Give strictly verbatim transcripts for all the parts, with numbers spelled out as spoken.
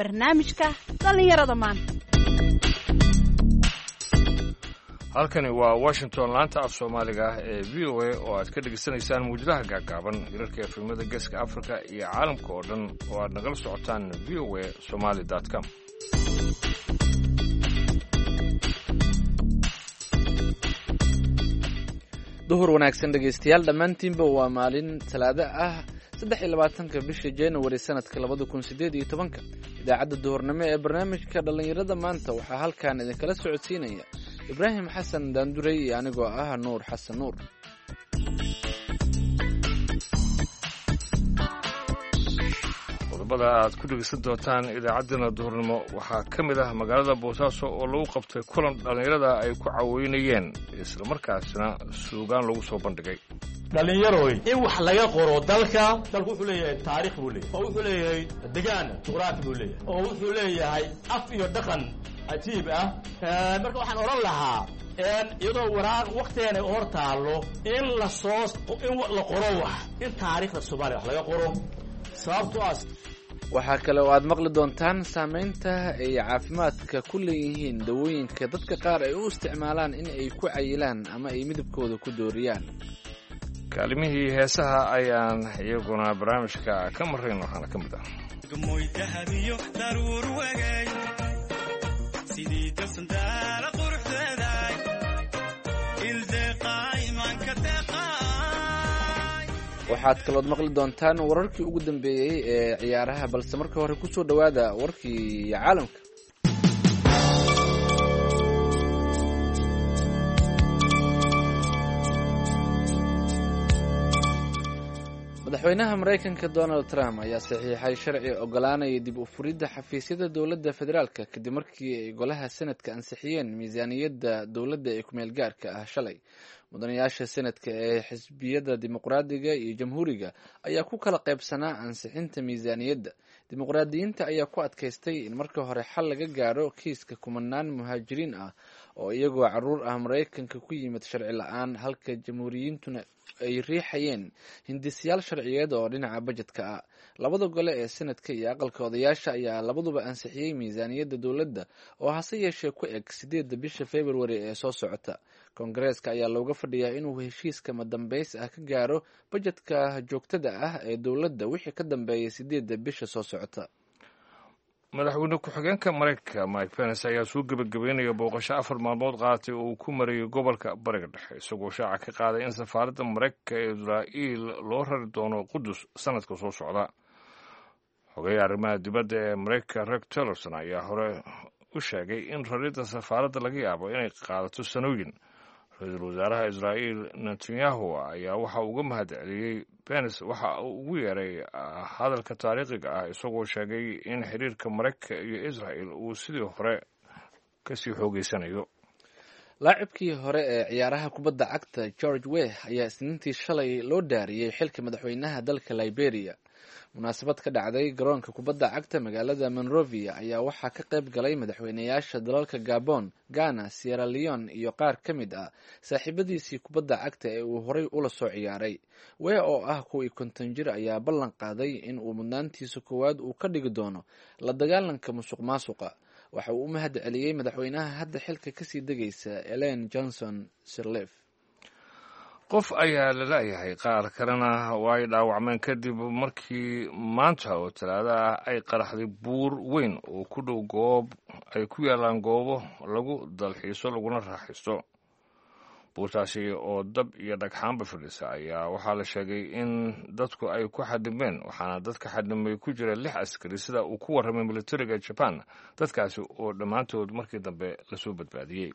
barnaamijka dhallinyarada maanta. halkani waa Washington, laanta af Soomaaliga ee V O A oo aad ka dhageysanaysaan muujadaha gaagaaban hirarka efemada Geeska Afrika iyo caalamka oo dhan oo aad nagala socotaan v o a somali dot com. duhur wanaagsan dhegeystayaal dhammaantiinba waa maalin talaado ah saddex iyo labaatanka bisha January sanadka labada kun sideed iyo tobanka. idaacadda duhurnimo ee barnaamijka dhallinyarada maanta waxaa halkan idinkala socodsiinaya Ibrahim Xasan Daanduray iyo anigoo ah Nuur Xasan Nuur. qodobada aad ku dhegeysan doontaan idaacaddana duhurnimo waxaa ka mid ah magaalada Boosaaso oo lagu qabtay kulan dhallinyarada ay ku caawinayeen isla markaasna suugaan lagu soo bandhigay. dhalinyarooy in wax laga qoro dalka dalku wuxuu leeyahay taariikh buu leeyahay oo wuxuu leeyahay degaan juqraafi buu leeyahay oo wuxuu leeyahay af iyo dhaqan ajiib ah. marka waxaan oran lahaa iyadoo waraaq waqtigeena hor taalo in la soo in la qoro wax in taariikhda Soomaaliya wax laga qoro sababtoo ah. waxaa kale oo aad maqli doontaan saameynta ay caafimaadka ku leeyihiin dawooyinka dadka qaar ay u isticmaalaan in ay ku cayilaan ama ay midabkooda ku dooriyaan. kaalimihii heesaha ayaan iyaguna barnaamijka ka marrayn waxaana ka mid ah waxaad kalood maqli doontaan wararkii ugu dambeeyey ee ciyaaraha, balse marka hore ku soo dhowaada warkii caalamka. madaxweynaha Mareykanka Donald Trump ayaa saxiixay sharci ogolaanaya dib u furidda xafiisyada dowladda federaalka kadib markii ay golaha Senadka ansixiyeen miisaaniyadda dowladda ee ku meel gaarka ah shalay. mudanayaasha Senadka ee xisbiyada dimuqraadiga iyo jamhuuriga ayaa ku kala qaybsanaa ansixinta miisaaniyadda. dimuqraadiyiinta ayaa ku adkaystay in marka hore xal laga gaaro kiiska kumanaan muhaajiriin ah oo iyagoo caruur ah Mareykanka ku yimid sharci la-aan, halka jamhuuriyiintuna ay riixayeen hindisyaal sharciyeed oo dhinaca bajetka ah. labada gole ee Senadka iyo aqalka odayaasha ayaa labaduba ansixiyey miisaaniyadda dowladda oo hase yeeshee ku eg sideedda bisha February ee soo socota. Koongareeska ayaa looga fadhiyaa inuu heshiiska madambeys ah ka gaaro bajetka joogtada ah ee dowladda wixii ka dambeeyay sideedda bisha soo socota. madaxweyne ku-xigeenka Mareykanka Mike Pence ayaa soo gabagabeynaya booqasho afar maalmood qaatay oo uu ku marayay gobolka Bariga Dhexe, isagoo shaaca ka qaaday in safaaradda Mareykanka ee Israa'iil loo rari doono Qudus sanadka soo socda. xogeyaha arrimaha dibadda ee Mareykanka Rex Tillerson ayaa hore u sheegay in raridda safaaradda laga yaabo inay qaadato sanooyin. ra-iisul wasaaraha Israa'iil Netanyahu ayaa waxa uu uga mahadceliyey Pence waxa uu ugu yeeray hadalka taariikhiga ah, isagoo sheegay in xiriirka Mareykanka iyo Israa'iil uu sidii hore kasii xoogeysanayo. laacibkii hore ee ciyaaraha kubadda cagta George Weah ayaa isniintii shalay loo dhaariyey xilka madaxweynaha dalka Liberia. munaasabad ka dhacday garoonka kubadda cagta magaalada Monrovia ayaa waxaa ka qayb galay madaxweynayaasha dalalka Gabon, Ghana, Sierra Leone iyo qaar ka mid ah saaxiibadiisii kubadda cagta ee uu horay ula soo ciyaaray. Weah oo ah kuwii konton jir ayaa ballan qaaday in uu mudnaantiisa koowaad uu ka dhigi doono la dagaalanka musuqmaasuqa. waxa uu u mahad celiyey madaxweynaha hadda xilka kasii degaysa Ellen Johnson Sirleaf. qof ayaa la laayahay, qaar kalena waa ay dhaawacmeen kadib markii maanta oo talaada ah ay qaraxday buur weyn oo ku dhow goob ay ku yaalaan goobo lagu dalxiiso laguna raaxaysto. buurtaasi oo dab iyo dhagxaanba fadhisa ayaa waxaa la sheegay in dadku ay ku xadimeen, waxaana dadka xadimay ku jira lix askari sida uu ku warramay militariga Japan, dadkaasi oo dhammaantood markii dambe lasoo badbaadiyey.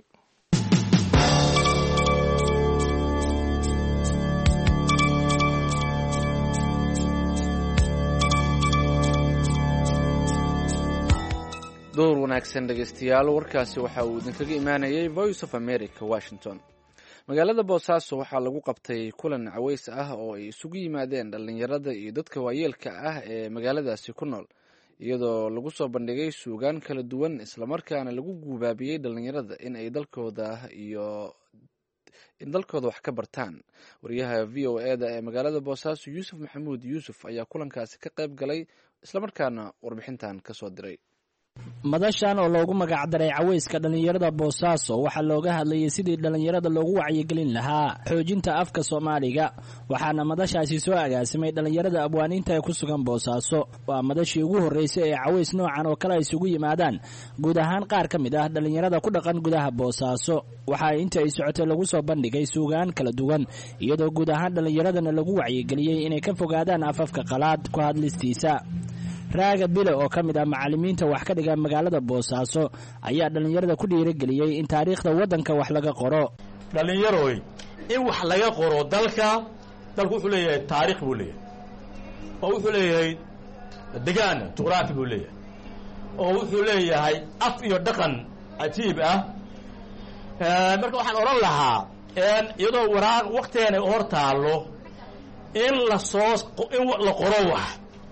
door wanaagsan dhegeystayaal, warkaasi waxa uu idinkaga imaanayay Voice of America, Washington. magaalada Boosaaso waxaa lagu qabtay kulan caweys ah oo ay isugu yimaadeen dhalinyarada iyo dadka waayeelka ah ee magaaladaasi ku nool, iyadoo lagu soo bandhigay suugaan kala duwan islamarkaana lagu guubaabiyey dhalinyarada in ay dalkooda iyo in dalkooda wax ka bartaan. wariyaha v o e da ee magaalada Boosaaso Yuusuf Maxamuud Yuusuf ayaa kulankaasi ka qayb galay islamarkaana warbixintan ka soo diray. madashan oo loogu magacdaray cawayska dhallinyarada boosaaso waxaa looga hadlayay sidii dhallinyarada loogu wacyigelin lahaa xoojinta afka soomaaliga waxaana madashaasi soo agaasimay dhallinyarada abwaaniinta ee ku sugan boosaaso waa madashii ugu horreysay ee caways noocan oo kale ay isugu yimaadaan guud ahaan qaar ka mid ah dhallinyarada ku dhaqan gudaha boosaaso waxaa inta ay socotay lagu soo bandhigay suugaan kala duwan iyadoo guud ahaan dhallinyaradana lagu wacyigeliyey inay ka fogaadaan afafka qalaad ku hadlistiisa raaga bile oo ka mid ah macallimiinta wax ka dhiga magaalada boosaaso ayaa dhallinyarada ku dhiirigeliyey in taariikhda waddanka wax laga qoro dhallinyaroy in wax laga qoro dalka dalku wuxuu leeyahay taariikh buu leeyahay oo wuxuu leeyahay degaan juqraafi buu leeyahay oo wuxuu leeyahay af iyo dhaqan cajiib ah marka waxaan odhan lahaa iyadoo waraaq waktigeena hor taallo in la soo in la qoro wax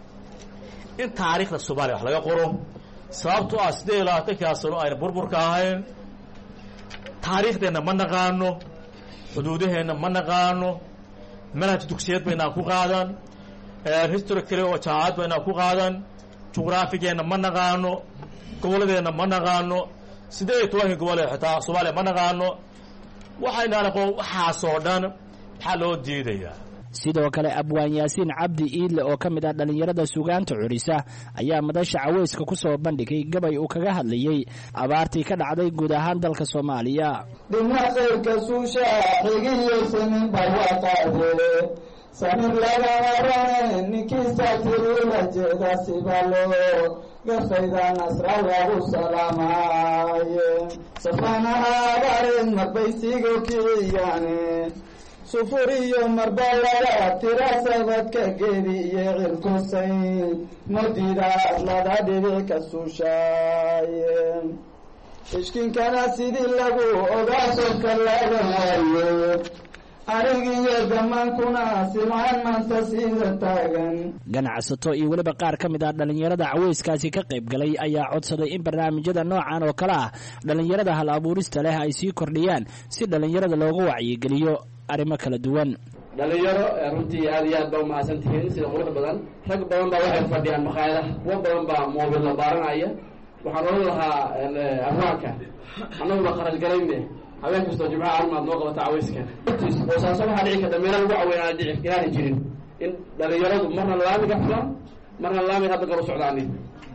in taariikhda soomaaliya wax laga qoro sababtoo ah siddeed iyo labaatankaa sano ayna burburka ahayn taariikhdeenna ma naqaano xuduudaheenna ma naqaano manhaj dugsiyeed baynaan ku qaadan history kale oo jaamacad baynaan ku qaadan juqraafigeenna ma naqaano gobolladeenna ma naqaano siddeed iyo tobankii gobol ee xitaa soomaaliya ma naqaano waxaynaan aqoon waxaasoo dhan maxaa loo diidayaa sidoo kale abwaan yaasiin cabdi iidle oo ka mid ah dhallinyarada sugaanta curisa ayaa madasha cawayska ku soo bandhigay gabay uu kaga hadlayey abaartii ka dhacday guud ahaan dalka soomaaliya dhinac qayrka suusha xigiyo samin barwaaqaade samir laga warane ninkiisa tirula jeeda sibalo gafayda nasra lagu salaamaaye safana abareed marbaysigo kiciyaane sufuriyo marbalada tira sabadka geedi iyo cirkusayn madida adlada dhibic ka suushaaye ishkinkana sidii lagu ogaasoka laga waayo arigiyo gamaankuna simaan maanta sida taagan ganacsato iyo weliba qaar ka mid ah dhallinyarada cawayskaasi ka qayb galay ayaa codsaday in barnaamijyada noocan oo kale ah dhallinyarada hal abuurista leh ay sii kordhiyaan si dhallinyarada looga wacyigeliyo arrimo kala duwan dhalinyaro runtii aad iyo aad baa umahadsan tihiin sida quruxda badan rag badan baa waxay fadhiyaan maqaayadaha kuwa badan baa moobil la baaranaya waxaan odhan lahaa afraanka annaguna kharash galayne habeen kastoo jimcaha armaad noo qabata cawayska boosaaso waxaa dhici karta meela lagu caweynaa dhici inaanay jirin in dhalinyaradu marna laamiga fulaan marna laamiga hadda garu socdaanin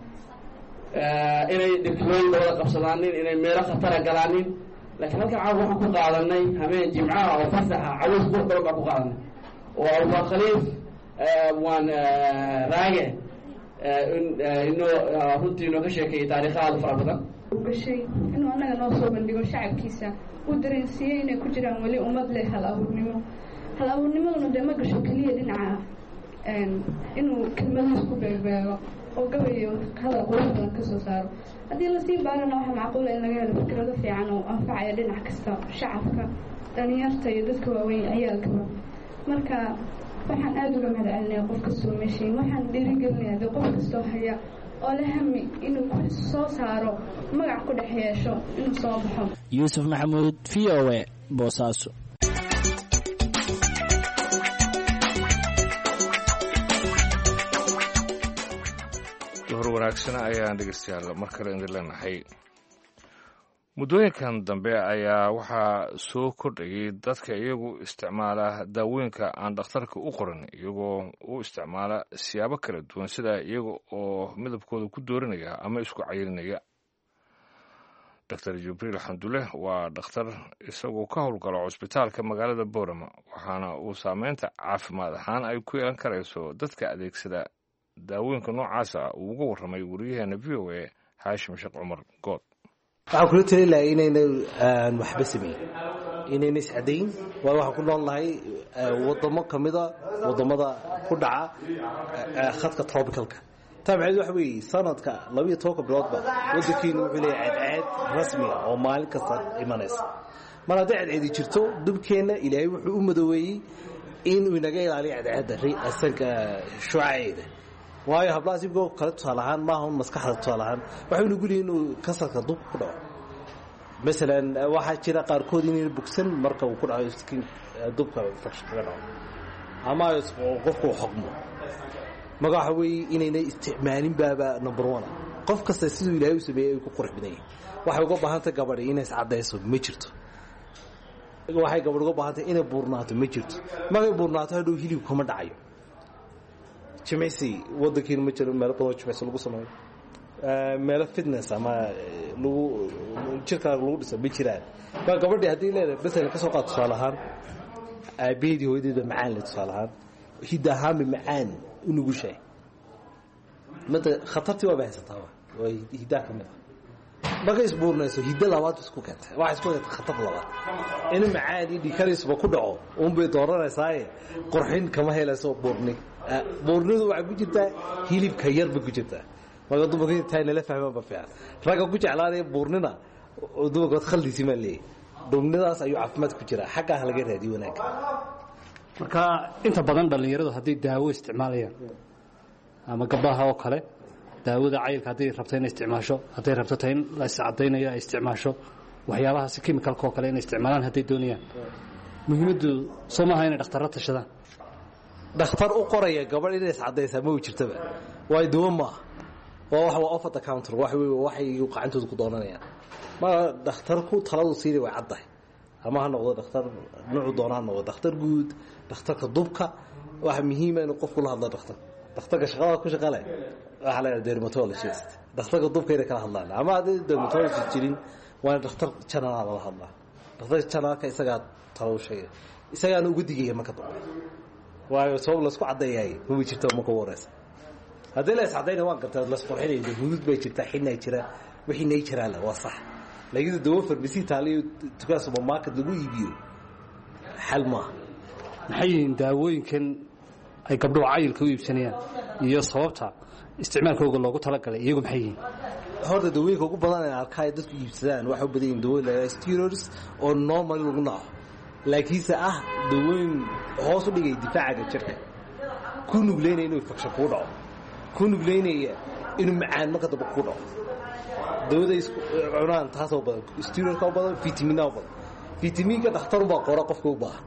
inay dhibkilooyin dabada qabsadaanin inay meelo khatara galaanin laakiin halkan caawa waxaan ku qaadanay habeen jimcaha oo fasaxa caways qurux badan baan ku qaadanay oo abubaa khaliif waan raage inoo runtii inoo ka sheekeeyey taariikhahaada fara badan gashay inuu annaga noo soo bandhigo shacabkiisa uu dareensiiyey inay ku jiraan weli ummad leh hal abuurnimo hal abuurnimaduna dee ma gasho keliya dhinaca inuu kelmadiis ku beegbeego oo gabayo hadal qurux badan ka soo saaro haddii lasii baarana waxaa macquula in laga helo fikrado fiican oo anfacaya dhinac kasta shacabka dhalinyarta iyo dadka waaweyn ciyaalkaba marka waxaan aada uga mahad celinaya qof kastoo meeshay waxaan dhiirigelinaya dee qof kastoo haya oo la hami inuu soo saaro magac ku dhex yeesho inuu soo baxo yuusuf maxamuud v o a boosaaso duhur wanaagsana ayaan dhegeystayaal mar kale idin leenahay muddooyinkan dambe ayaa waxaa soo kordhayay dadka iyagu isticmaala daawooyinka aan dhakhtarka u qorin iyagoo u isticmaala siyaabo kala duwan sida iyaga oo midabkooda ku doorinaya ama isku cayirinaya doctor jibriil xamdule waa dhakhtar isagoo ka howlgalo cusbitaalka magaalada boorama waxaana uu saameynta caafimaad ahaan ay ku yeelan karayso dadka adeegsada daawooyinka noocaasa uu uga warramay wariyaheena v o a xaashim sheekh cumar good waxaan kula tali lahay inayna waxba sameyn inayna iscadayn waayo waxaan ku nool nahay wadamo ka mida wadamada ku dhaca khadka tropicalka taabceed waxa weeye sanadka labiyo tobanka biloodba waddankiina wuxuu leeyahay cadceed rasmi ah oo maalin kasta imanaysa mar hadday cadceedi jirto dubkeenna ilaahay wuxuu u madooweeyey inuu inaga ilaaliyo cadceedda asanka shucaceeda waayo hablahaas ibgoo kale tusaale ahaan maaha un maskaxda tusaale ahaan waxay nugu leeyihin inuu kansarka dub ku dhaco masalan waxaa jira qaarkood inayna bogsan marka uu ku dhaco skin dubka infection kaga dhaco ama qofku xoqmo marka waxa weeye inayna isticmaalin baaba number one qof kasta siduu ilaahay u sameeyay ay ku qurux badan yihiin waxay uga baahan tahay gabadha inay iscadayso ma jirto waxay gabadh uga baahan tahay inay buurnaato ma jirto markay buurnaato hadhow hilib kuma dhacayo jimicsi waddankiina ma jiro meelo badan jimicsi lagu sameeyo meelo fitness ama lagu jirkaaga lagu dhiso ma jiraan ka gabadhii haddii leedahay masalan ka soo qaad tusaale ahaan aabaheedii hooyadeeda macaan le tusaale ahaan hidda ahaanba macaan u nugushahay mada khatartii waa bahaysantaaba waa hiddaa ka mid ah markay isbuurnayso hidda labaad isku keentay waxay isku keentay khatar labaad in macaan iyo dhiikariisuba ku dhaco uunbay dooranaysaa qurxin kama helayso buurni buurnidu waxay ku jirtaa hilibka yarba ku jirtaa marka dumarka tahay nala fahmaan ba fiican ragga ku jeclaanaya buurnina dumarkood khaldiisi ma leeyahay dhumnidaas ayuu caafimaad ku jira xaggaa laga raadiyo wanaagga marka inta badan dhallinyaradu haddii daawo isticmaalayaan ama gabdhaha oo kale daawada cayilka hadday rabto inay isticmaasho hadday rabto ta in la iscadaynayo ay isticmaasho waxyaabahaasi chemicalka oo kale inay isticmaalaan hadday doonayaan muhiimaddu soo maaha inay dhakhtarra tashadaan dhakhtar u qoraya gabadh inay iscadaysaa ma u jirtaba waayo dawo maaha waa wax waa off the counter wax weey waxay qacantooda ku doonanayaan ma dhakhtarku taladu siday way caddahay ama ha noqdo dhakhtar noocu doonaan noqdo dhakhtar guud dhakhtarka dubka waxa muhiim ah in qofku la hadlo dhakhtar dhakhtarka shaqada ku shaqale waxa la dermatologist dhakhtarka dubka inay kala hadlaan ama haddii dermatologist jirin waa dhakhtar janaa la hadlaa dhakhtar janaa ka isaga talo sheegay isaga ugu digaya marka dambe waayo sabab la isku cadeeyay ma jirto ma ka waraysa haddii la iscadayna waan gartaa la isqorxinayay hudud bay jirtaa xinay jira wixii nay jira la waa sax laakiin dawo farmasi taaliyo tukaas supermarket lagu iibiyo hal ma maxay daawooyinkan ay gabdho cayilka u iibsanayaan iyo sababta isticmaalkooda loogu talagalay iyagu maxay yihiin horta dawooyinka ugu badan ee arkay dadku iibsadaan waxa u badan yihiin dawooyin la steroids oo normal lagu naco laakiin se ah dawooyin hoos u dhigay difaaca jirka ku nugleynaya inuu infection ku dhaco ku nugleynaya inuu macaan marka daba ku dhaco dawada isku cunaan taasoo badan steroidka oo badan vitamina oo badan vitaminka dhakhtar baa qora qofka u baahan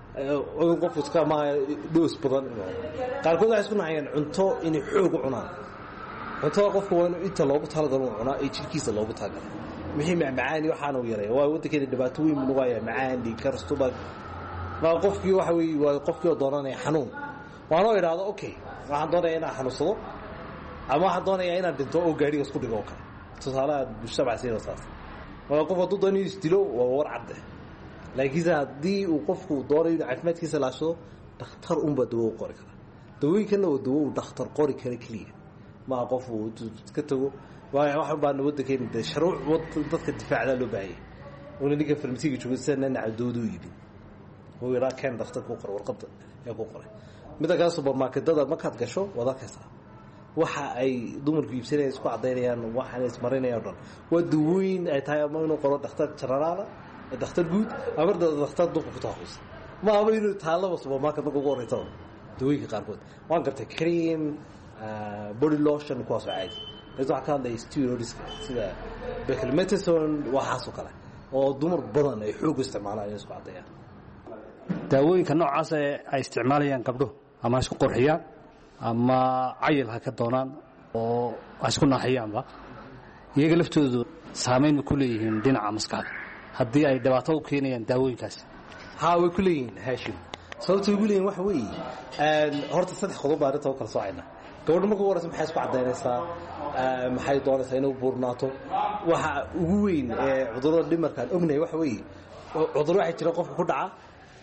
oo qof iska ma doos badan qaarkood waxay isku nacayaan cunto inay xoog u cunaan cunto qofka waa inuu inta loogu talagalo cunaa ee jirkiisa loogu talagalo wixii macaan iyo waxaan u yaray waa waddankeeda dhibaato weyn u waaya macaan di karstuba ma qofkii waxa weey waa qofkii doonanaya xanuun waana iraado okay waxaan doonayaa inaan xanuunsado ama waxaan doonayaa inaan dhinto oo gaariga isku dhigo kale tusaalaha bulshada sidaas waa qof uu doonayo istilo waa war cad laakiin haddii uu qofku doonayo inuu caafimaadkiisa laashado dhakhtar un baa dawo qori kara dawooyinkana waa dawo uu dhakhtar qori kara kaliya ma qof uu ka tago waa wax baa waddankeena shuruuc dadka difaacda loo baahayay oo ninka farmasiga jooga sanana cadoodu yidhi oo yaraa kan dhakhtar ku qor warqad ee ku qoray mid ka supermarketada markaad gasho wada kasta waxa ay dumarku iibsanayaan isku cadeynayaan waxaan ismarinayaan dhan waa dawooyin ay tahay ama inuu qoro dhakhtar jararaala dhakhtar guud ama dhakhtar dubka ku taxus ma aba inuu taalo supermarket ugu qorayto dawooyinka qaarkood waan gartay cream body lotion kuwaas caadi isoo ka hadlay steroids sida beclomethasone waxaasoo kale oo dumar badan ay xoog isticmaalaan isku cadeeyaan daawooyinka noocaas ay isticmaalayaan gabdho ama isku qorxiyaan ama cayil ha ka doonaan oo isku naaxiyaanba iyaga laftoodu saameyn ku leeyihiin dhinaca maskaxda haddii ay dhibaato u keenayaan daawooyinkaas haa way ku leeyihiin haashim sababta ugu leeyihiin waxa weeye horta saddex qodob baa inta kala soocayna gabadha markuu waraysa maxay isku cadaynaysaa maxay doonaysaa inuu buurnaato waxa ugu weyn ee cudurrada dhimarkaan ognahay waxa weeye cudurro waxay jira qofka ku dhaca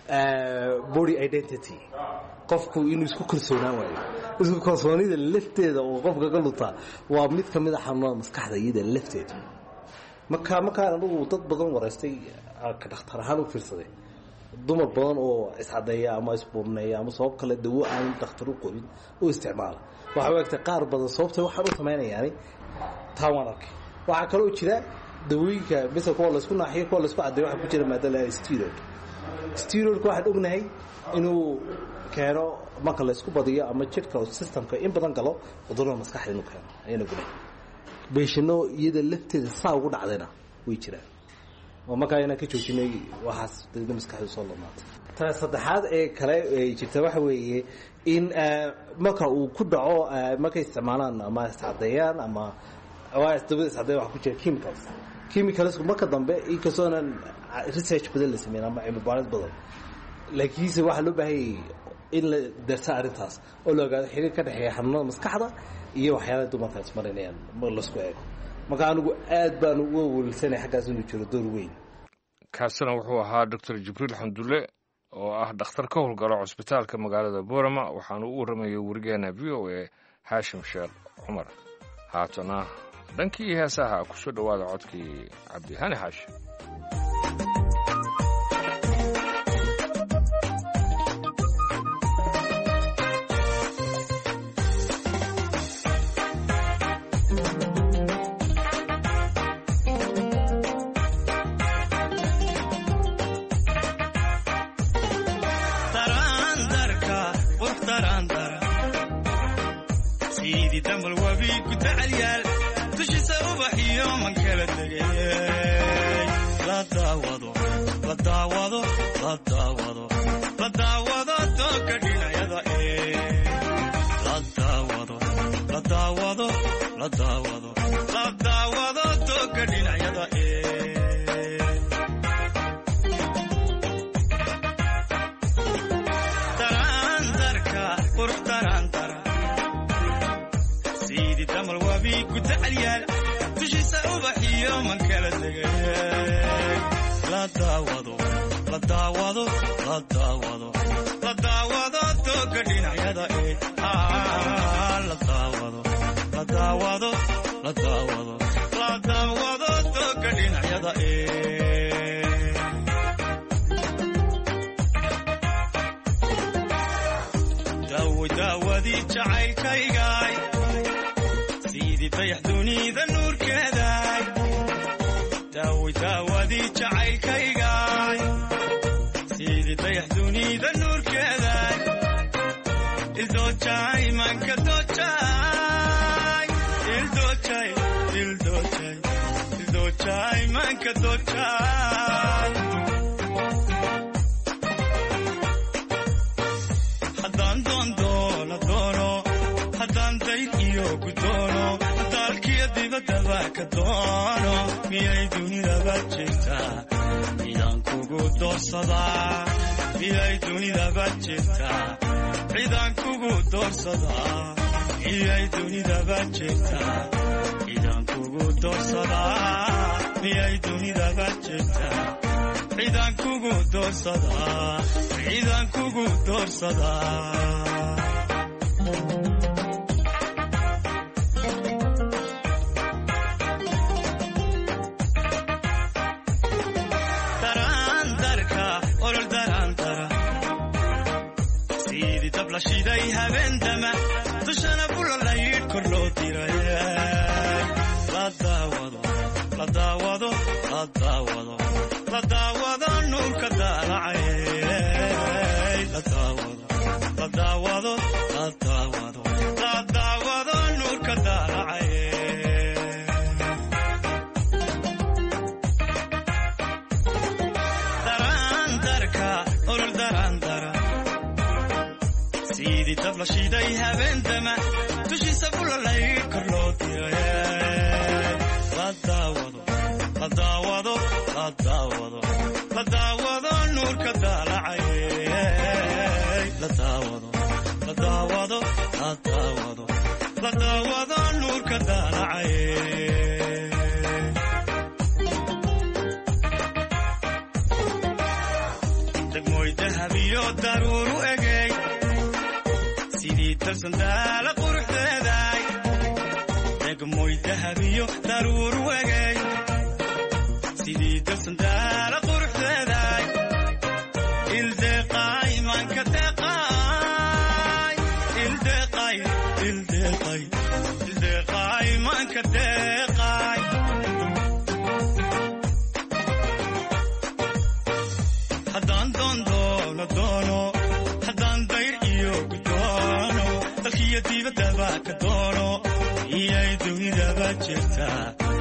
body identity qofku inuu isku kalsoonaan waayo isku kalsoonida lafteeda oo qofka ka lutaa waa mid ka mid ah xanuunada maskaxda iyada lafteeda marka markaan anigu dad badan waraystay ka dhakhtar ahaan u fiirsaday dumar badan oo iscadeeya ama isbuurneeya ama sabab kale dawo aan dhakhtar u qorin oo isticmaala waxa waqti qaar badan sababta waxa uu sameynayaan tawan arkay waxa kale oo jira dawooyinka bisa kuwa la isku naaxiyo kuwa la isku cadeeyo waxa ku jira maadada steroid steroid waxa ognahay inuu keeno marka la isku badiyo ama jirka systemka in badan galo cudurrada maskaxda inuu keeno ayna gulay beeshano iyada lafteeda saa ugu dhacdayna way jiraan oo marka ayna ka joojinay waxaas dadka maskaxda soo lamaatay ta saddexaad ee kale ay jirta waxa weeye in marka uu ku dhaco markay isticmaalaan ama iscadeeyaan ama waa dabadiis hadday wax ku jira chemicals chemicals marka dambe inkastoo aan research badan la sameeyay ama cilmi baaris badan laakiinse waxa loo baahay in la darsa arrintaas oo la ogaado xiriir ka dhaxeeya xanuunada maskaxda iyo waxyaalaha dumarka ismarinayaan ma la isku eego marka anigu aad baan ugu wulsanay xaggaas inuu jiro door weyn kaasina wuxuu ahaa doctor Jibriil Xamdulle oo ah dhakhtar ka howlgala cusbitaalka magaalada Boorama waxaana uu waramayay warigeena V O A Haashim Sheekh Cumar haatana dhankii heesaha ku soo dhawaada codkii Cabdi Hani Haashim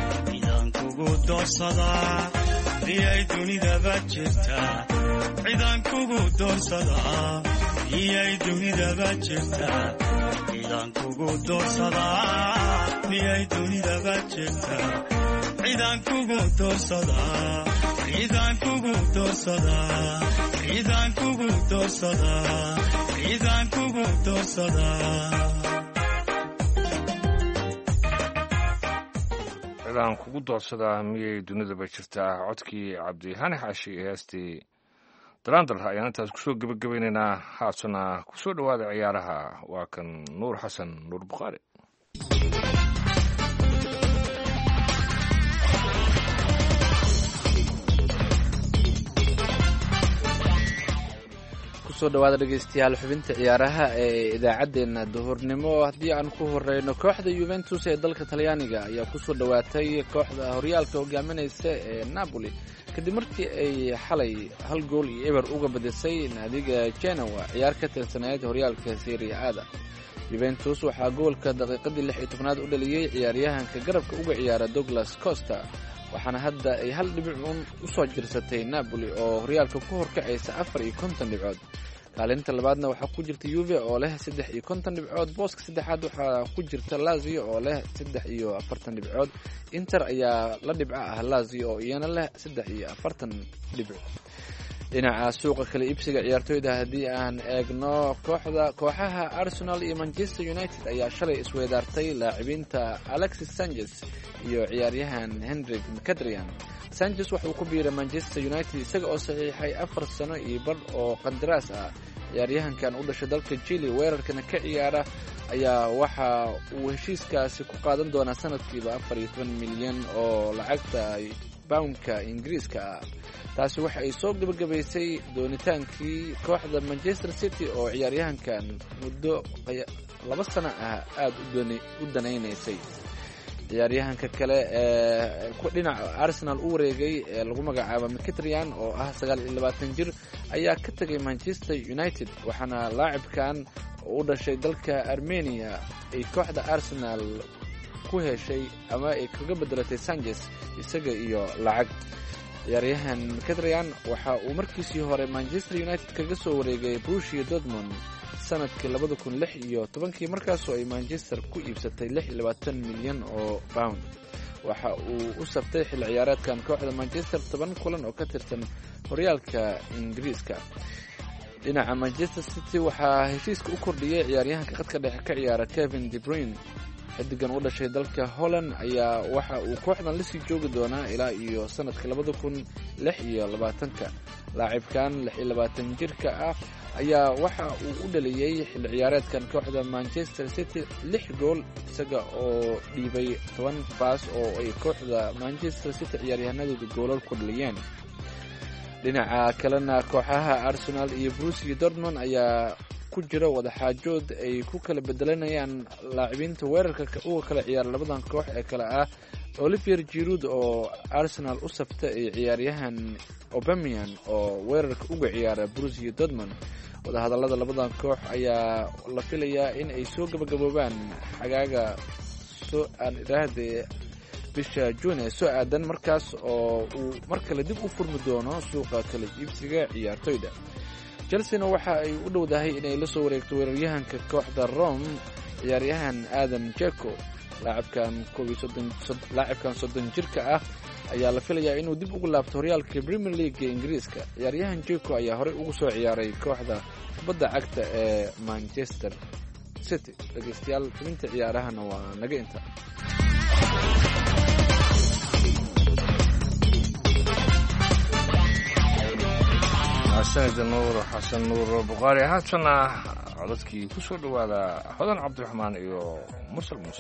Ciidan ciidan kugu doorsadaa miyay dunidaba jirtaa ciidan kugu doorsadaa miyay dunidaba jirtaa ciidan kugu doorsadaa ciidan kugu doorsadaa ciidan kugu doorsadaa ciidan kugu doorsadaa aan kugu doorsadaa miyay dunidaba jirtaa codkii cabdihani xaashi ee heestii daraandal ayaan intaas kusoo gebagabaynaynaa haatana kusoo dhowaada ciyaaraha waa kan nuur xasan nuur bukhaari kusoo dhawaada dhegeystayaal xubinta ciyaaraha ee idaacaddeenna duhurnimo haddii aan ku horeyno kooxda yuventus ee dalka talyaaniga ayaa kusoo dhowaatay kooxda horyaalka hogaaminaysa ee napoli kadib markii ay xalay hal gool iyo eber uga badisay naadiga genoa ciyaar ka tirsaneyd horyaalka serie aada yuventus waxaa goolka daqiiqadii lix iyo tobnaad u dhaliyey ciyaaryahanka garabka uga ciyaara douglas costa waxaana hadda ay hal dhibic uun u soo jirsatay napoli oo horyaalka ku horkacaysa afar iyo konton dhibcood kaalinta labaadna waxaa ku jirta yuve oo leh saddex iyo konton dhibcood booska saddexaad waxaa ku jirta lazio oo leh saddex iyo afartan dhibcood inter ayaa la dhibco ah lazio oo iyana leh saddex iyo afartan dhibco dhinaca suuqa kale iibsiga ciyaartooyda haddii aan eegno kooxda kooxaha arsenal iyo manchester united ayaa shalay isweydaartay laacibiinta alexis sanchez iyo ciyaaryahan henrik mcadrian sanchez waxauu ku biiray manchester united isaga oo saxiixay afar sano iyo bar oo qandaraas ah ciyaaryahankan u dhashay dalka chile weerarkana ka ciyaara ayaa waxa uu heshiiskaasi ku qaadan doonaa sanadkiiba afar iyo toban milyan oo lacagta boundka ingiriiska ah taasi waxa ay soo gebagabaysay doonitaankii kooxda manchester city oo ciyaaryahankan muddo laba sano ah aada u danaynaysay ciyaaryahanka kale ee dhinaca arsenal u wareegay ee lagu magacaabo mkhitaryan oo ah sagaal iyo labaatan jir ayaa ka tegay manchester united waxaana laacibkan oo u dhashay dalka armenia ay kooxda arsenal ku heshay ama ay kaga bedelatay sanchez isaga iyo lacag ciyaaryahan mkhitaryan waxa uu markiisii hore manchester united kaga soo wareegay borussia dortmund sanadkii labada kun lix iyo tobankii markaasoo ay manchester ku iibsatay lix iyo labaatan milyan oo pound waxa uu u saftay xil ciyaareedkan kooxda manchester toban kulan oo ka tirsan horyaalka ingiriiska dhinaca manchester city waxaa heshiiska u kordhiyey ciyaaryahanka khadka dhexe ka ciyaara kevin de bruyne xidigan u dhashay dalka holland ayaa waxa uu kooxdan lasii joogi doonaa ilaa iyo sanadka labada kun lix iyo labaatanka laacibkan lix iyo labaatan jirka ah ayaa waxa uu u dhaliyey xilli ciyaareedkan kooxda manchester city lix gool isaga oo dhiibay toban baas oo ay kooxda manchester city ciyaaryahanadooda goolal ku dhaliyeen dhinaca kalena kooxaha arsenal iyo borussia dortmund ayaa ku jira wadaxaajood ay ku kala bedelanayaan laacibiinta weerarka uga kala ciyaara labadan koox ee kale ah olivier giroud oo arsenal u sabta iyo ciyaaryahan aubameyang oo weerarka uga ciyaara borussia dortmund wadahadallada labadan koox ayaa la filayaa in ay soo gabagaboobaan xagaaga soo aan idhaahdee bisha juun ee soo aadan markaas oo uu mar kale dib u furmi doono suuqa kala iibsiga ciyaartoyda chelsea-na waxa ay u dhowdahay inay la soo wareegto weeraryahanka kooxda rome ciyaaryahan adam jeko laacibkan laacibkan soddon jirka ah ayaa la filayaa inuu dib ugu laabto horyaalka premier league ee ingiriiska ciyaaryahan jeko ayaa horey ugu soo ciyaaray kooxda kubadda cagta ee manchester city dhegeystayaal xubinta ciyaarahana waa naga inta sanida nuur xasan nuur bukhaari haatana codadkii ku soo dhowaada hodan cabdiraxmaan iyo mursal muuse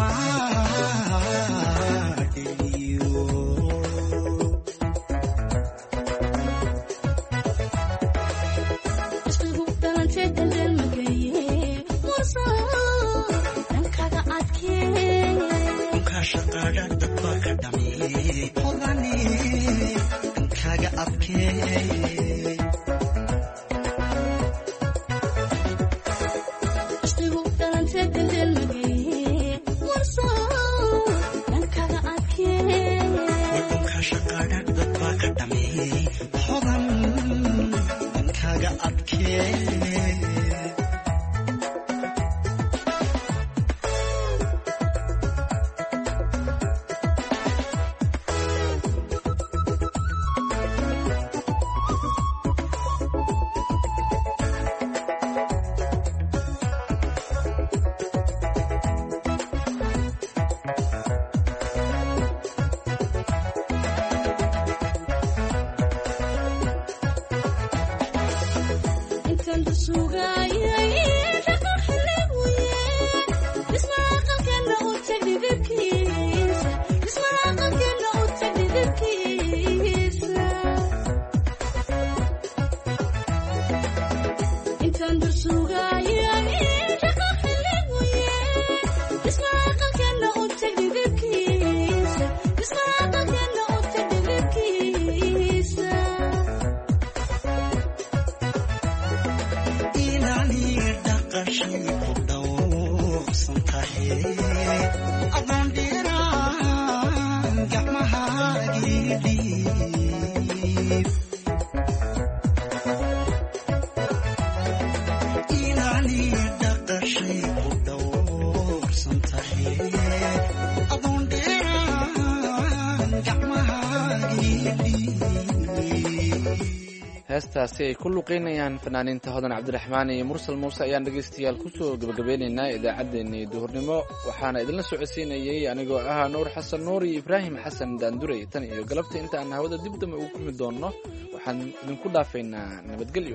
heestaasi ay ku luqeynayaan fanaaniinta hodan cabdiraxmaan iyo mursal muuse ayaan dhegaystayaal kusoo gabagabeynaynaa idaacaddeenii duhurnimo waxaana idinla socodsiinayey anigoo ahaa nuur xasan nuur iyo ibraahim xasan daanduray tan iyo galabta inta aan hawada dib dambe ugu kulmi doonno waxaan idinku dhaafaynaa nabadgelyo.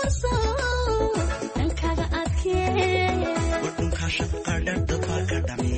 shaqada dadka ka dhami